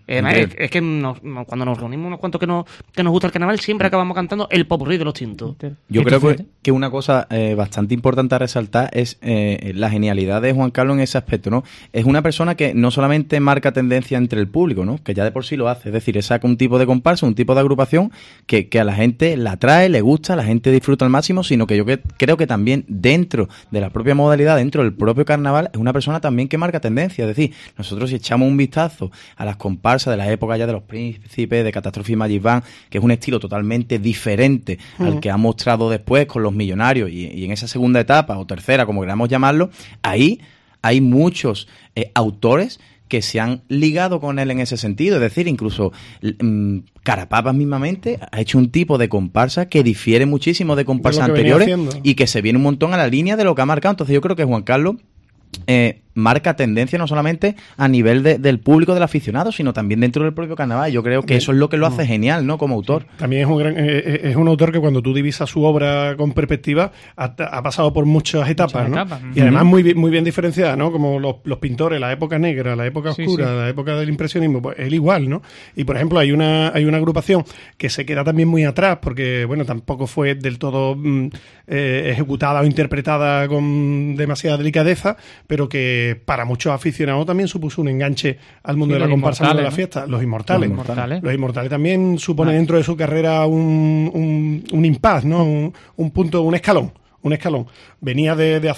Es que cuando nos reunimos unos cuantos que nos gusta el carnaval, siempre acabamos cantando el popurrí de Los Tintos. Yo creo que una cosa bastante importante a resaltar es la genialidad de Juan Carlos en ese aspecto, ¿no? Es una persona que no solamente marca tendencia entre el público, ¿no? Que ya de por sí lo hace. Es decir, saca un tipo de comparsa, un tipo de agrupación que a la gente la atrae, le gusta, la gente disfruta al máximo, sino que yo creo que también dentro de la propia modalidad, dentro del propio carnaval, es una persona también que marca tendencia. Es decir, nosotros si echamos un vistazo a las comparsas de la época ya de Los Príncipes, de Catástrofe y Magic Band, que es un estilo totalmente diferente al que ha mostrado después con Los Millonarios y en esa segunda etapa o tercera, como queramos llamarlo, ahí hay muchos autores que se han ligado con él en ese sentido. Es decir, incluso Carapapas mismamente ha hecho un tipo de comparsa que difiere muchísimo de comparsas anteriores y que se viene un montón a la línea de lo que ha marcado. Entonces yo creo que Juan Carlos marca tendencia no solamente a nivel del público, del aficionado, sino también dentro del propio carnaval. Yo creo que eso es lo que lo hace genial, ¿no? Como autor. También es un autor que cuando tú divisas su obra con perspectiva ha pasado por muchas etapas, ¿no? Y además muy bien diferenciada, ¿no? Como los pintores, la época negra, la época oscura, la época del impresionismo, pues él igual, ¿no? Y por ejemplo hay una agrupación que se queda también muy atrás porque, bueno, tampoco fue del todo ejecutada o interpretada con demasiada delicadeza, pero que para muchos aficionados también supuso un enganche al mundo de la comparsa, de la fiesta. Los Inmortales. Los Inmortales también supone dentro de su carrera un impasse, ¿no? Un punto, un escalón. Venía de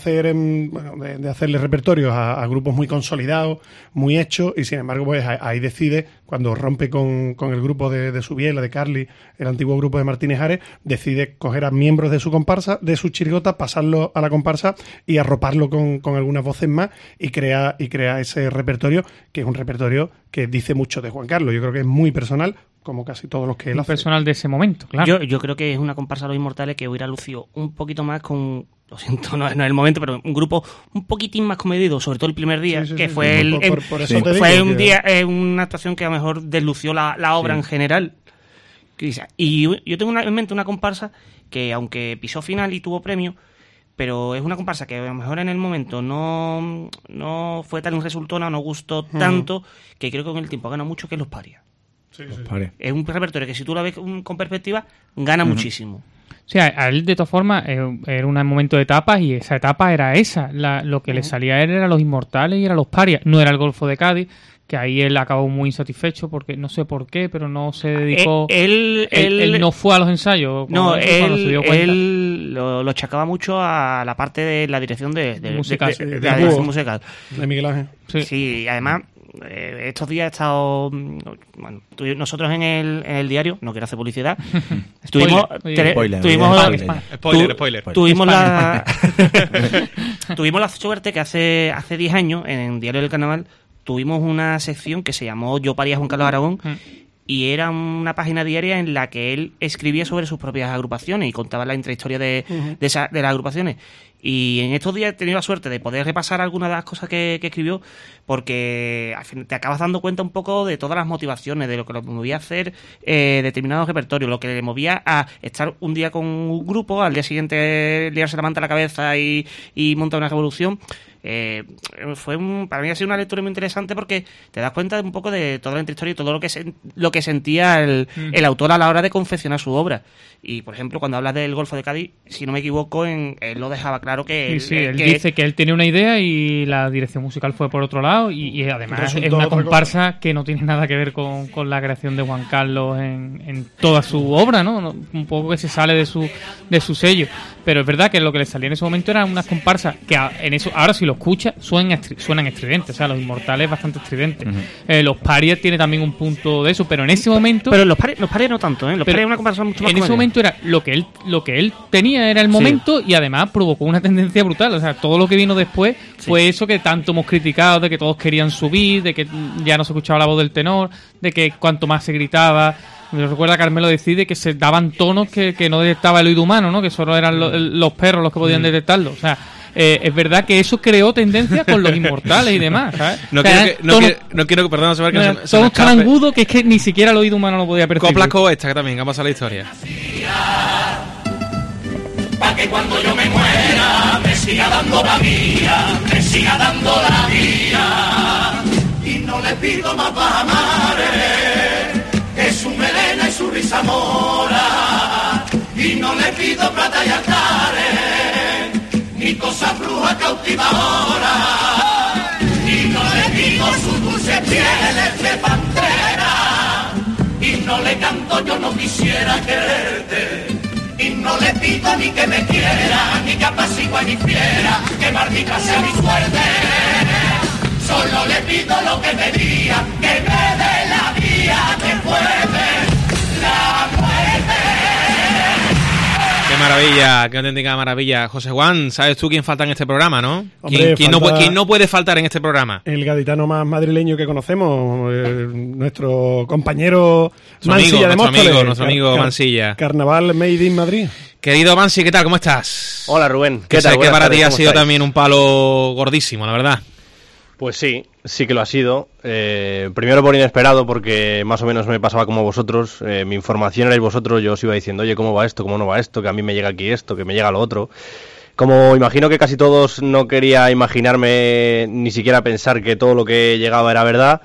hacerle repertorios a grupos muy consolidados, muy hechos, y sin embargo, pues ahí decide, cuando rompe con el grupo de Subiela, de Carly, el antiguo grupo de Martínez Ares, decide coger a miembros de su comparsa, de su chirigota, pasarlo a la comparsa y arroparlo con algunas voces más y crea ese repertorio, que es un repertorio que dice mucho de Juan Carlos. Yo creo que es muy personal, como casi todos los que él hace. Personal de ese momento, claro. Yo creo que es una comparsa de Los Inmortales que hubiera lucido un poquito más con... Lo siento, no es el momento, pero un grupo un poquitín más comedido, sobre todo el primer día, fue una actuación que a lo mejor deslució la obra en general, Y yo tengo en mente una comparsa que, aunque pisó final y tuvo premio, pero es una comparsa que a lo mejor en el momento no fue tan resultona, no gustó tanto, que creo que con el tiempo gana mucho, que es Los Parias. Sí. Es un repertorio que, si tú lo ves con perspectiva, gana muchísimo. O sea, a él de todas formas era un momento de etapas, y esa etapa era esa. Lo que le salía a él era Los Inmortales y era Los Parias. No era el Golfo de Cádiz, que ahí él acabó muy insatisfecho porque no sé por qué, pero no se dedicó. Él no fue a los ensayos. No, cuando se dio cuenta. él lo achacaba mucho a la parte de la dirección de musical. la dirección musical. De Miguel Ángel. Sí, además, estos días he estado... Bueno, nosotros en el diario, no quiero hacer publicidad, tuvimos la suerte que hace 10 años, en Diario del Carnaval, tuvimos una sección que se llamó Yo paría Juan Carlos Aragón, y era una página diaria en la que él escribía sobre sus propias agrupaciones y contaba la intrahistoria de las agrupaciones. Y en estos días he tenido la suerte de poder repasar algunas de las cosas que escribió, porque al fin te acabas dando cuenta un poco de todas las motivaciones, de lo que lo movía a hacer determinados repertorios, lo que le movía a estar un día con un grupo, al día siguiente liarse la manta a la cabeza y montar una revolución. Para mí ha sido una lectura muy interesante, porque te das cuenta de un poco de toda la intrahistoria y todo lo que sentía el autor a la hora de confeccionar su obra. Y, por ejemplo, cuando hablas del Golfo de Cádiz, si no me equivoco, él lo dejaba claro que... él dice que él tenía una idea y la dirección musical fue por otro lado, y además es una comparsa que no tiene nada que ver con la creación de Juan Carlos en toda su obra, ¿no? Un poco que se sale de su sello. Pero es verdad que lo que le salía en ese momento eran unas comparsas que ahora si lo escuchas suenan estridentes. O sea, Los Inmortales es bastante estridente. Los Parias tiene también un punto de eso, pero en ese momento... Pero los Parias no tanto, ¿eh? Los Parias es una comparsa mucho más... En ese momento era lo que él tenía, era el momento, y además provocó una tendencia brutal. O sea, todo lo que vino después fue eso que tanto hemos criticado, de que todos querían subir, de que ya no se escuchaba la voz del tenor, de que cuanto más se gritaba... Me recuerda Carmelo decide que se daban tonos que no detectaba el oído humano, ¿no? Que solo eran los perros los que podían detectarlo. O sea, es verdad que eso creó tendencia con Los Inmortales y demás, ¿sabes? No quiero que, perdón, se me tonos tan agudos que es que ni siquiera el oído humano lo podía percibir. Coplas como esta, que también ha pasado la historia. Pa' que cuando yo me muera me siga dando la vida, me siga dando la vida. Y no le pido más para amar, que su melena y su risa mora. Y no le pido plata y altares, ni cosas brujas cautivadoras. Y no le pido sus dulces pieles de pantera. Y no le canto yo no quisiera quererte. Y no le pido ni que me quiera, ni que apacigua ni fiera, que maldita sea mi suerte. Solo le pido lo que me diga, que me dé la vida después de la muerte. Qué maravilla, qué auténtica maravilla. José Juan, ¿sabes tú quién falta en este programa, no? Hombre, ¿Quién no puede faltar en este programa? El gaditano más madrileño que conocemos, nuestro compañero Mansilla de Móstoles. Nuestro amigo Mansilla. Carnaval Made in Madrid. Querido Mansi, ¿qué tal? ¿Cómo estás? Hola, Rubén. ¿Qué tal? Sé que para ti ha sido también un palo gordísimo, la verdad. Pues sí que lo ha sido. Primero por inesperado, porque más o menos me pasaba como vosotros. Mi información erais vosotros, yo os iba diciendo, oye, ¿cómo va esto? ¿Cómo no va esto? Que a mí me llega aquí esto, que me llega lo otro. Como imagino que casi todos, no quería imaginarme ni siquiera pensar que todo lo que llegaba era verdad.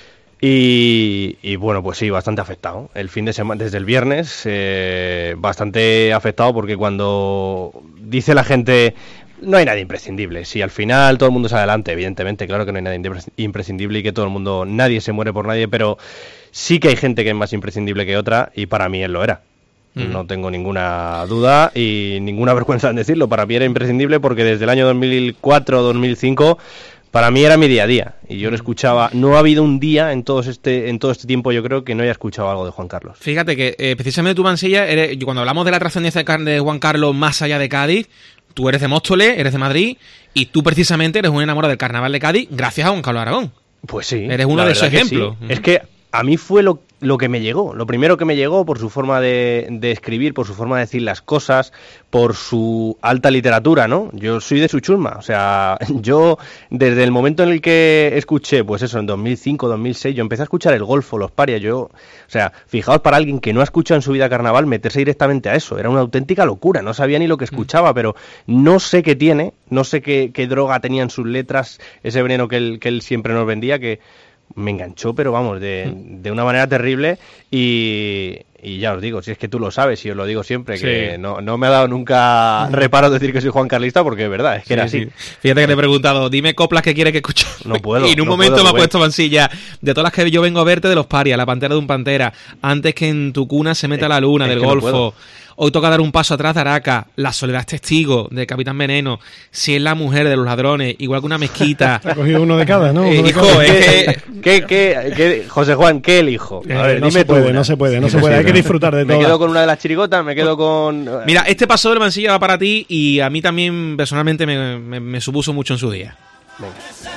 Y bueno, pues sí, bastante afectado. El fin de semana, desde el viernes, bastante afectado, porque cuando dice la gente... No hay nadie imprescindible. Si al final todo el mundo sale adelante, evidentemente, claro que no hay nadie imprescindible y que todo el mundo, nadie se muere por nadie, pero sí que hay gente que es más imprescindible que otra, y para mí él lo era. No tengo ninguna duda y ninguna vergüenza en decirlo. Para mí era imprescindible, porque desde el año 2004-2005 para mí era mi día a día, y yo lo escuchaba. No ha habido un día en todo este tiempo, yo creo, que no haya escuchado algo de Juan Carlos. Fíjate que precisamente tú, Mansilla, cuando hablamos de la trascendencia de Juan Carlos más allá de Cádiz, tú eres de Móstoles, eres de Madrid, y tú precisamente eres un enamorado del Carnaval de Cádiz gracias a Juan Carlos Aragón. Pues sí. Eres uno de esos ejemplos. Sí. Es que a mí fue lo que me llegó, lo primero que me llegó por su forma de escribir, por su forma de decir las cosas, por su alta literatura, ¿no? Yo soy de su chusma, o sea, yo desde el momento en el que escuché, pues eso, en 2005, 2006, yo empecé a escuchar el Golfo, los Parias, o sea, fijaos, para alguien que no ha escuchado en su vida carnaval, meterse directamente a eso, era una auténtica locura, no sabía ni lo que escuchaba, pero no sé qué tiene, no sé qué droga tenía en sus letras, ese veneno que él siempre nos vendía, que me enganchó, pero vamos, de una manera terrible y ya os digo, si es que tú lo sabes y os lo digo siempre, que no me ha dado nunca reparo decir que soy juancarlista porque es verdad, es que era así. Sí. Fíjate que te he preguntado, dime coplas que quieres que escuche. No puedo. Y en un momento me ha puesto Mansilla, de todas las que yo vengo a verte, de los Parias, La Pantera de un Pantera, Antes que en tu cuna se meta la luna, del Golfo. Hoy toca dar un paso atrás de Araca, La soledad es testigo, de Capitán Veneno, Si es la mujer de los ladrones, igual que una mezquita. Ha cogido uno de cada, ¿no? Hijo, ¿Qué, José Juan, qué elijo? A ver, no dime no se puede, hay que disfrutar de todo. Me quedo con una de las chirigotas, me quedo con... Mira, este paso de Mansilla va para ti y a mí también personalmente me supuso mucho en su día. Venga.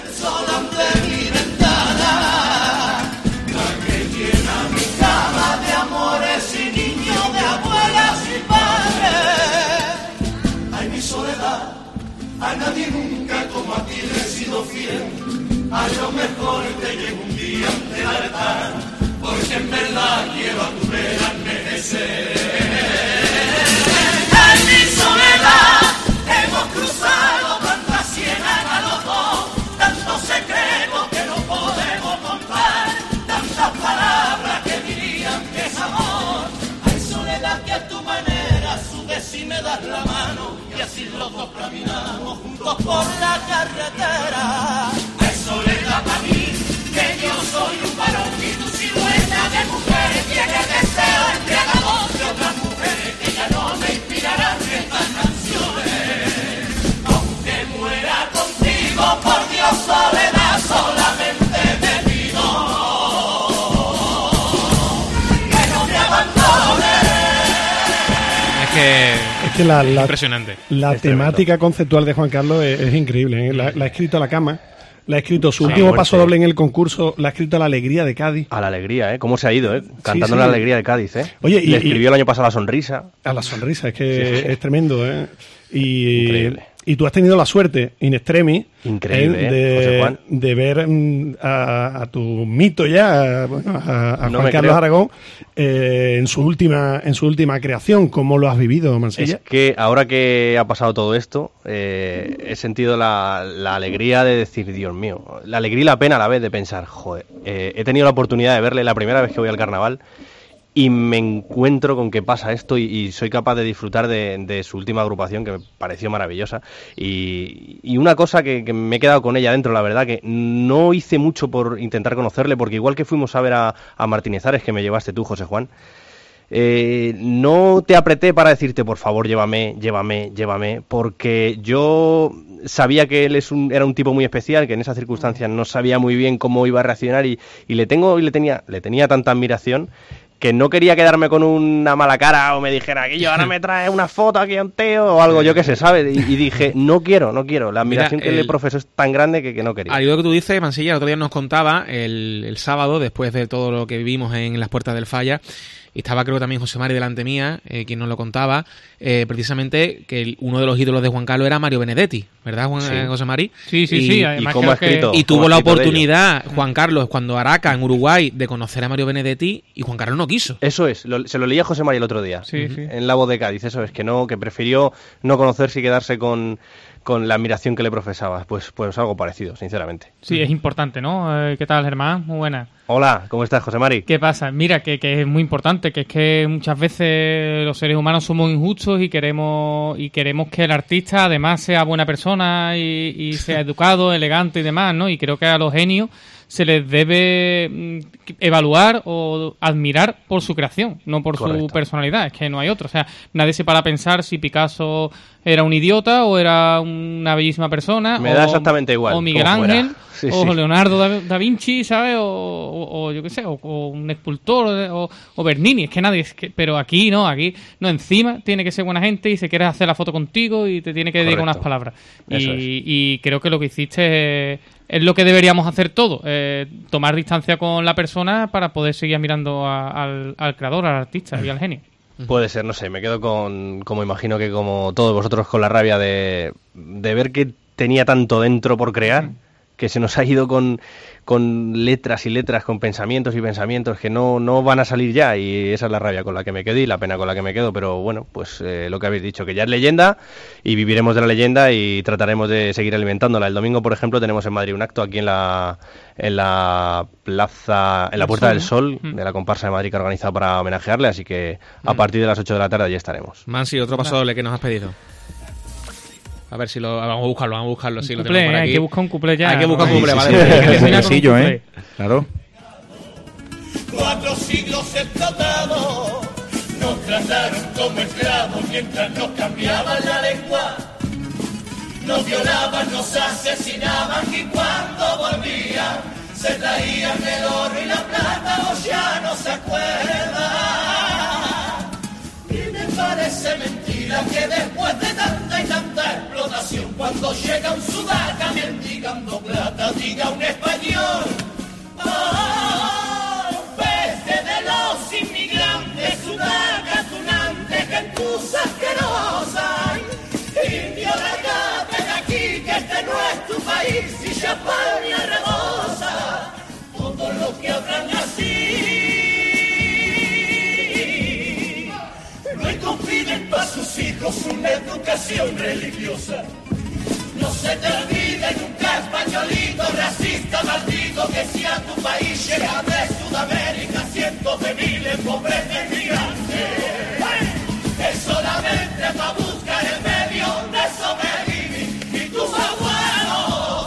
A nadie nunca como a ti le he sido fiel. A lo mejor te llevo un día ante el altar, porque en verdad quiero a tu vera envejecer. En mi soledad hemos cruzado tantas ciénagas los dos, tantos secretos que no podemos contar, tantas palabras que dirían que es amor. Hay soledad que a tu manera subes y me das la mano, y así los dos caminamos juntos por la carretera. Es soledad para mí, que yo soy un varón y tu silueta de mujer tiene deseo embriagador de otras mujeres que ya no me inspirarán estas canciones. Aunque muera contigo, por Dios, soledad, solamente te pido que no me abandones. Es que impresionante. La temática conceptual de Juan Carlos es increíble, ¿eh? La ha escrito a la cama, la ha escrito su último paso doble en el concurso, la ha escrito a La Alegría de Cádiz. A La Alegría, ¿eh? ¿Cómo se ha ido, eh? Cantando La Alegría de Cádiz, ¿eh? Oye, le escribió el año pasado La Sonrisa. A La Sonrisa, es que es tremendo, ¿eh? Y tú has tenido la suerte, in extremis, José Juan, de ver a tu mito ya, a Juan Carlos Aragón, en su última creación. ¿Cómo lo has vivido, Mansilla? Es que ahora que ha pasado todo esto, he sentido la alegría de decir, Dios mío, la alegría y la pena a la vez de pensar, joder, he tenido la oportunidad de verle la primera vez que voy al carnaval y me encuentro con que pasa esto y soy capaz de disfrutar de su última agrupación, que me pareció maravillosa, y una cosa que me he quedado con ella dentro, la verdad, que no hice mucho por intentar conocerle, porque igual que fuimos a ver a Martínez Ares, que me llevaste tú, José Juan, no te apreté para decirte, por favor, llévame, porque yo sabía que él era un tipo muy especial, que en esas circunstancias no sabía muy bien cómo iba a reaccionar, y le tenía tanta admiración que no quería quedarme con una mala cara o me dijera, Guillo, ahora me traes una foto aquí a un tío o algo, yo qué sé, ¿sabes? Y dije, no quiero. La admiración que le profesó es tan grande que no quería. Al lo que tú dices, Mansilla, el otro día nos contaba el sábado, después de todo lo que vivimos en las puertas del Falla, y estaba creo que también José Mari delante mía, quien nos lo contaba, precisamente que uno de los ídolos de Juan Carlos era Mario Benedetti, ¿verdad, José Mari? Sí. Además, ¿y cómo ha escrito? Y tuvo la oportunidad, Juan Carlos, cuando Araca, en Uruguay, de conocer a Mario Benedetti, y Juan Carlos no quiso. Eso es, se lo leí a José Mari el otro día, en La Voz de Cádiz, eso es, que prefirió no conocerse y quedarse con la admiración que le profesaba. Pues algo parecido, sinceramente. Sí, es importante, ¿no? ¿Qué tal, Germán? Muy buena. Hola, ¿cómo estás, José Mari? ¿Qué pasa? Mira, que es muy importante, que es que muchas veces los seres humanos somos injustos y queremos que el artista además sea buena persona y sea educado, elegante y demás, ¿no? Y creo que a los genios se les debe evaluar o admirar por su creación, no por su personalidad, es que no hay otro. O sea, nadie se para a pensar si Picasso era un idiota o era una bellísima persona. Me da exactamente igual. O Miguel Ángel, o Leonardo da Vinci, ¿sabes? O yo qué sé, o un escultor, o Bernini, es que nadie... pero aquí no, encima tiene que ser buena gente y se quiere hacer la foto contigo y te tiene que dedicar unas palabras. Y creo que lo que hiciste es lo que deberíamos hacer todo, tomar distancia con la persona para poder seguir mirando al creador, al artista y al genio. Puede ser, no sé, me quedo como imagino que como todos vosotros, con la rabia de ver que tenía tanto dentro por crear, que se nos ha ido con letras y letras, con pensamientos y pensamientos que no van a salir ya, y esa es la rabia con la que me quedo y la pena con la que me quedo. Pero bueno, pues lo que habéis dicho, que ya es leyenda y viviremos de la leyenda y trataremos de seguir alimentándola. El domingo, por ejemplo, tenemos en Madrid un acto aquí en la plaza, en la Puerta del Sol, de la comparsa de Madrid, que ha organizado para homenajearle, así que a partir de las 8 de la tarde ya estaremos. Mansi, otro paso doble que nos has pedido. A ver si vamos a buscarlo, si lo tenemos por aquí. Hay que buscar un cuplé ya. Hay que buscar un cuplé, vale. Sencillo, Claro. 4 siglos explotados, nos trataron como esclavos mientras nos cambiaban la lengua. Nos violaban, nos asesinaban y cuando volvían se traían el oro y la plata, o ya no se acuerda. Y me parece mentira que después de tanta y tanta explotación, cuando llega un sudaca mendigando plata, diga un español: oh, peste de los inmigrantes, sudaca tunante, gentuza asquerosa, indio, largate de aquí, que este no es tu país, y Champaña rebosa todo lo que habrán así. No confiden para sus hijos una educación religiosa. No se te olvide nunca, españolito, racista, maldito, que si a tu país llega de Sudamérica cientos de miles pobres migrantes, es solamente para buscar el medio de sobrevivir. Y tus abuelos,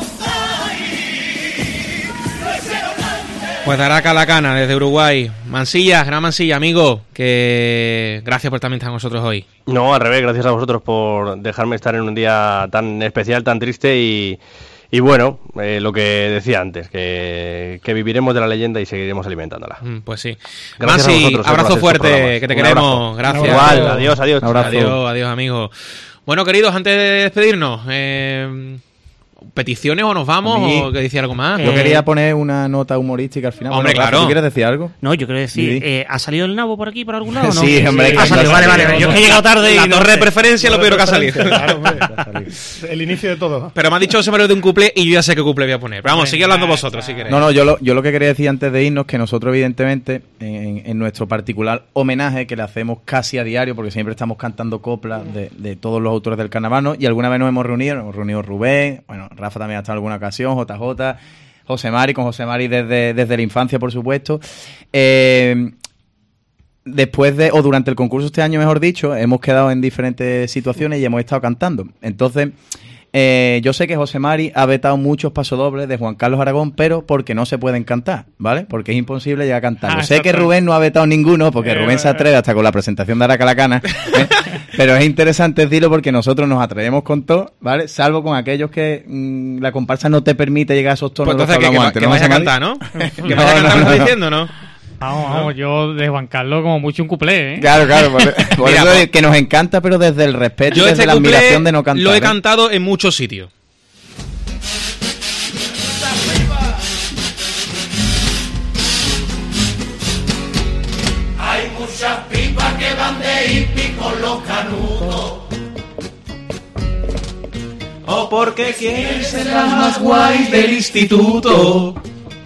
ay, no hicieron antes. Pues dará Calacana desde Uruguay. Mansilla, gran Mansilla, amigo, que gracias por también estar con nosotros hoy. No, al revés, gracias a vosotros por dejarme estar en un día tan especial, tan triste y bueno, lo que decía antes, que viviremos de la leyenda y seguiremos alimentándola. Pues sí. Gracias Mansi, a vosotros, abrazo fuerte, que te queremos. Gracias. Igual, adiós. Adiós, amigo. Bueno, queridos, antes de despedirnos, ¿peticiones o nos vamos? ¿O que decía algo más? Yo quería poner una nota humorística al final. Hombre, claro. ¿Tú quieres decir algo? No, yo quiero decir, ¿ha salido el nabo por aquí, por algún lado? ¿No? Sí, hombre. Ha salido, vale. Yo he llegado tarde. La torre de preferencia es lo peor que ha salido. Claro, hombre. El inicio de todo. Pero me ha dicho José Mario de un cuplé y yo ya sé qué cuplé voy a poner. Pero vamos, sigue hablando vosotros si queréis. No, yo lo que quería decir antes de irnos, que nosotros evidentemente, en nuestro particular homenaje, que le hacemos casi a diario, porque siempre estamos cantando coplas de todos los autores del carnaval, ¿no? Y alguna vez nos hemos reunido Rubén, bueno, Rafa también ha estado en alguna ocasión, JJ, José Mari, con José Mari desde la infancia, por supuesto. Después de, o durante el concurso este año, mejor dicho, hemos quedado en diferentes situaciones y hemos estado cantando. Entonces, yo sé que José Mari ha vetado muchos pasodobles de Juan Carlos Aragón, pero porque no se pueden cantar, ¿vale? Porque es imposible llegar a cantarlo. Sé que Rubén no ha vetado ninguno, porque Rubén se atreve hasta con la presentación de Aracalacana, pero es interesante decirlo porque nosotros nos atrevemos con todo, ¿vale? Salvo con aquellos que la comparsa no te permite llegar a esos tonos. Pues entonces, que vaya a cantar, ¿no? Que vaya a cantar, ¿me estás diciendo, no? Vamos, yo de Juan Carlos como mucho un cuplé, ¿eh? Claro, por eso es que nos encanta, pero desde el respeto, yo desde la admiración de no cantar. Lo he cantado en muchos sitios. Hay muchas pipas que van de hippie con los canudos. O porque quieren ser las más guays del instituto.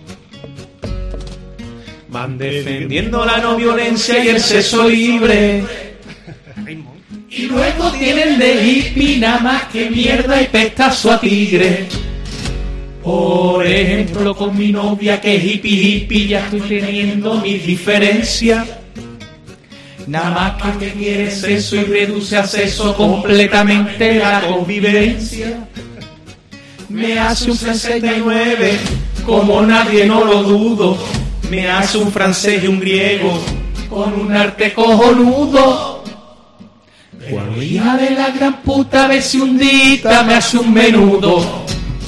Van defendiendo la no violencia y el sexo libre. Y luego tienen de hippie nada más que mierda y pestazo a tigre. Por ejemplo, con mi novia que es hippie, ya estoy teniendo mis diferencias. Nada más que quiere sexo y reduce a sexo completamente la convivencia. Me hace un francés de 9, como nadie, no lo dudo. Me hace un francés y un griego con un arte cojonudo. Pero hija de la gran puta, a ver si un día me hace un menudo.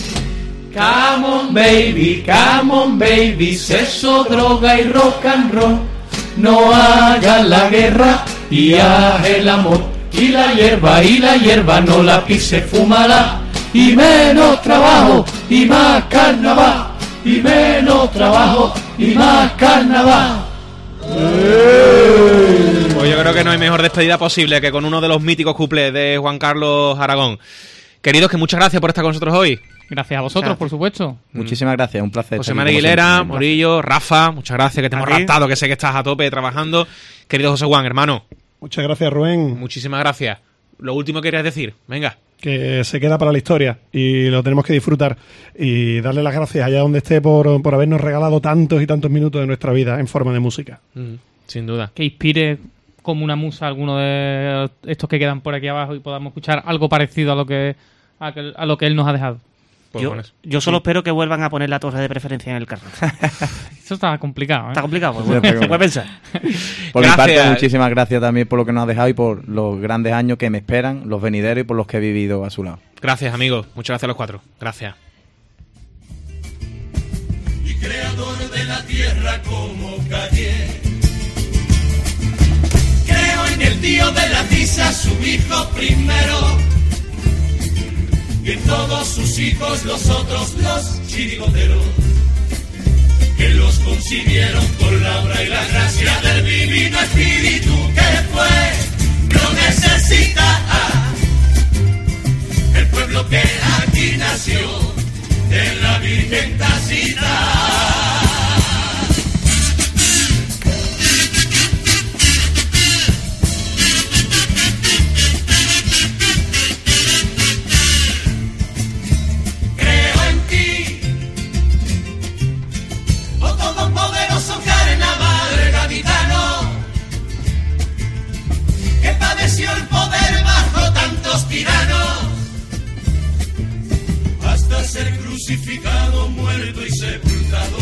Come on baby, sexo, droga y rock and roll. No hagas la guerra y haz el amor. Y la hierba no la pise, fúmala. Y menos trabajo, y más carnaval, y menos trabajo y más carnaval. Pues yo creo que no hay mejor despedida posible que con uno de los míticos cuplés de Juan Carlos Aragón. Queridos, que muchas gracias por estar con nosotros hoy. Gracias a vosotros, por supuesto. Muchísimas gracias, un placer. José María Aguilera, Morillo, Rafa, muchas gracias, que te hemos raptado, que sé que estás a tope trabajando. Querido José Juan, hermano. Muchas gracias, Rubén. Muchísimas gracias. Lo último que querías decir, venga. Que se queda para la historia y lo tenemos que disfrutar y darle las gracias allá donde esté por habernos regalado tantos y tantos minutos de nuestra vida en forma de música. Sin duda. Que inspire como una musa a alguno de estos que quedan por aquí abajo y podamos escuchar algo parecido a lo que él nos ha dejado. Yo solo espero que vuelvan a poner la torre de preferencia en el carro. Eso está complicado, ¿eh? Está complicado, pues puedes pensar. Por mi parte, muchísimas gracias también por lo que nos ha dejado y por los grandes años que me esperan, los venideros y por los que he vivido a su lado. Gracias, amigos. Muchas gracias a los cuatro. Gracias. Y creador de la tierra como Calle. Creo en el tío de la tiza, su hijo primero. Y en todos sus hijos los otros, los chirigoteros, que los concibieron con la obra y la gracia del divino espíritu que fue, no necesita el pueblo que aquí nació, en la Virgen Tacita. El poder bajo tantos tiranos hasta ser crucificado, muerto y sepultado,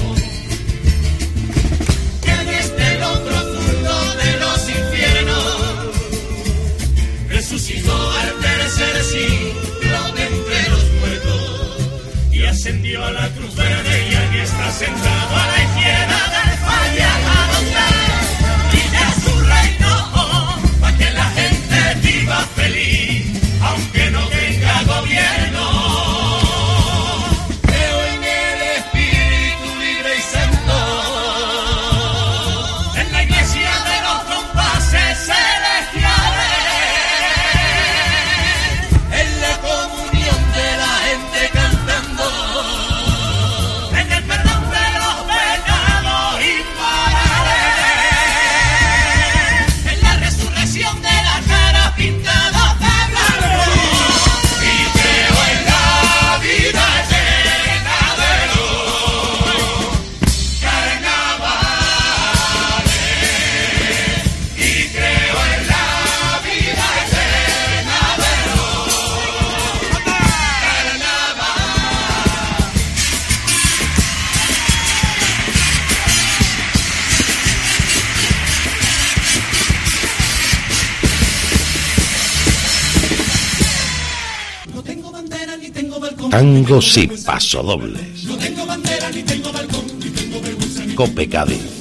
que desde el otro fondo de los infiernos resucitó al tercer siglo de entre los muertos y ascendió a la cruz verde y aquí está sentado a la izquierda del Valladolid y de su reino. Viva feliz, aunque no tenga gobierno. Creo en el espíritu libre y santo, en la iglesia de los compases celestiales, en la comunión de la gente cantando, en el perdón de los pecados inmorales, en la resurrección de la cara pintada de blanco, y creo en la vida llena de luz, carnavales, y creo en la vida llena de luz, carnaval. No tengo bandera ni tengo balcón. Tangos y pasodobles. No tengo bandera ni tengo balcón, ni tengo vergüenza ni Cope Cádiz.